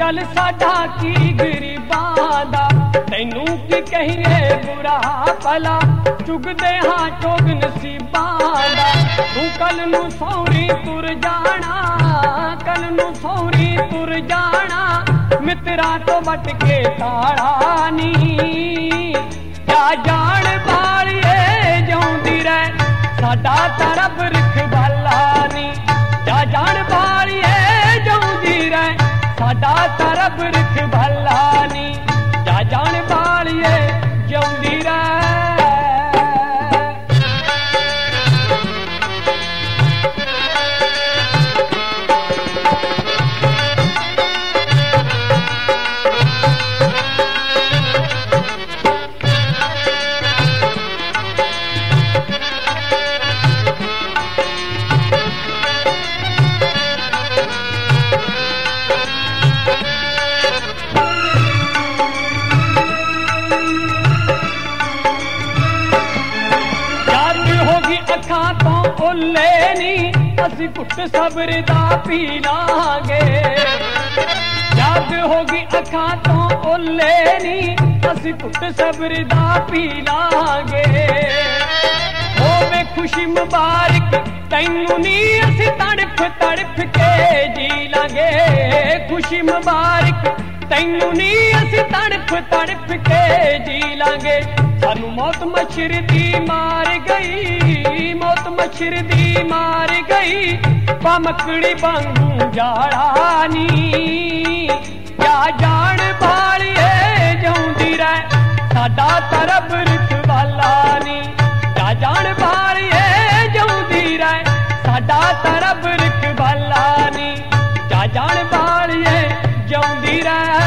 चल साडा की गरीबां दा तैनू की कहिए बुरा भला चुगदे हां चोग नसीबां दा तू कल नू सौरी तुर जाना कल नू सौरी तुर जाना मित्रा तो वट के ताड़ा नी क्या जान बालिए जाउंदी रह साडा तां रब रखवाला नी क्या जान बालिए जाउंदी रह साडा तां रब रखवाला नी क्या जान बालिए जाउंदी रह अखां तो ओले नी असी घुट सबर दा पी लांगे याद होगी अखां तो ओले नी असी घुट सबर दा पी लांगे होवे खुशी मुबारक तैनू नी असी तड़फ तड़फ के जी लांगे खुशी मुबारक तैनू नी असी तड़फ तड़फ के जी लांगे सानू मौत मच्छर दी मार गई मौत मच्छर दी मार गई पामकड़ी वांगू जाड़ा नी क्या जान बालिए जाउंदी रह साडा तां रब रखवाला नी क्या जान बालिए जाउंदी रह साडा तां रब रखवाला नी क्या जान बालिए जाउंदी रह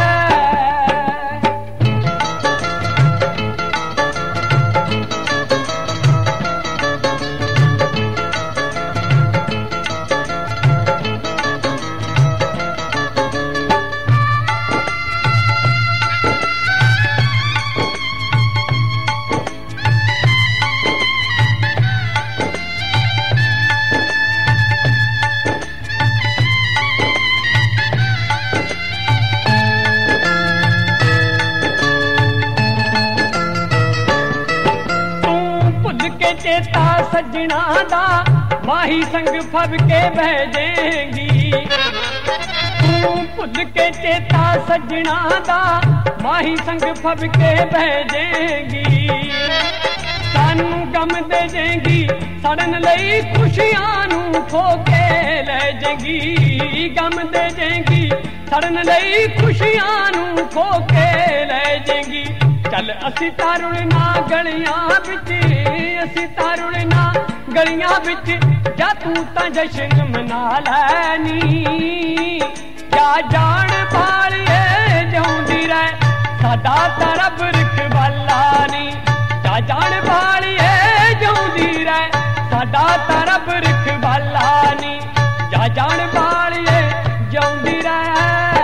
चेता सजना दा माही संग फब के भेजेंगी तू भुल के चेता सजना दा माही संग फब के भेजेंगी सानू गम दे जेंगी सड़न लई खुशियां नू खो के ले जेंगी गम दे जेंगी सड़न लई खुशियां नू खो के ले जेंगी चल असी तारुणना गलियां बिच असी तारुणना गलियां बिच जा तू तां जश्न मना लैनी क्या जान बालिए जाउंदी रह साडा तां रब रखवाला नी क्या जान बालिए जाउंदी रह साडा तां रब रखवाला नी क्या जान बालिए जाउंदी रह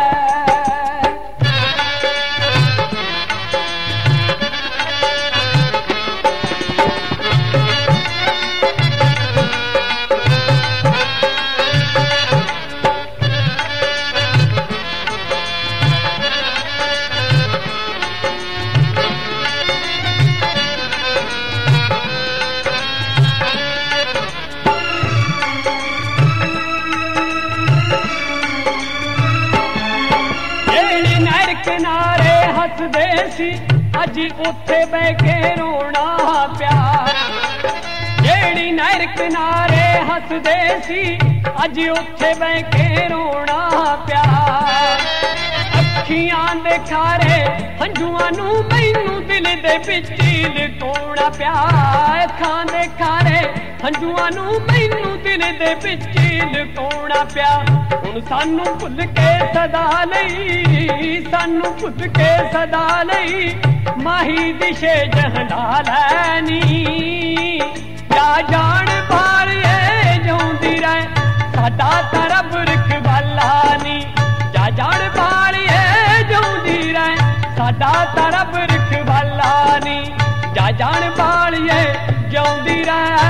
किनारे हसदे सी अज उत्थे बह के रोना प्या जेड़ी नहर किनारे हसदे सी अज उत्थे बह के रोना प्या अखियां दे खारे हंजुआं नू मैनू दिल दे विच लुकाउणा प्या अखां दे खारे हंजुआं नू मैनू दिल दे विच लुकाउणा प्या हुण सानू भुल के सदा लई सानू भुल के सदा लई माही दिशे जहंदा लैनी क्या जान बालिए जाउंदी रह साडा तां रब रखवाला नी क्या जान बालिए जाउंदी रह साडा तां रब रखवाला नी क्या जान बालिए जाउंदी रह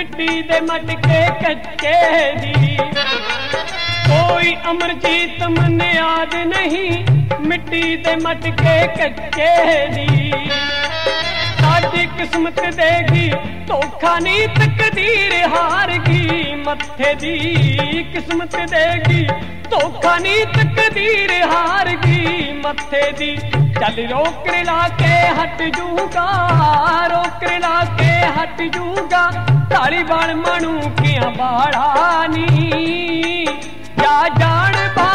मिट्टी दे मटके कच्चे दी। कोई अमरजीत मन याद नहीं, मिट्टी दे मटके कच्चे दी। साडी किस्मत देगी धोखा नी, तकदीर हार गई मत्थे दी। किस्मत देगी धोखा नी, तकदीर हार गई मत्थे दी। चल रोक ला के हट जूगा, रोक ला के हट जूगा, ताली बाल मनु किया बाड़ा नी। जा जान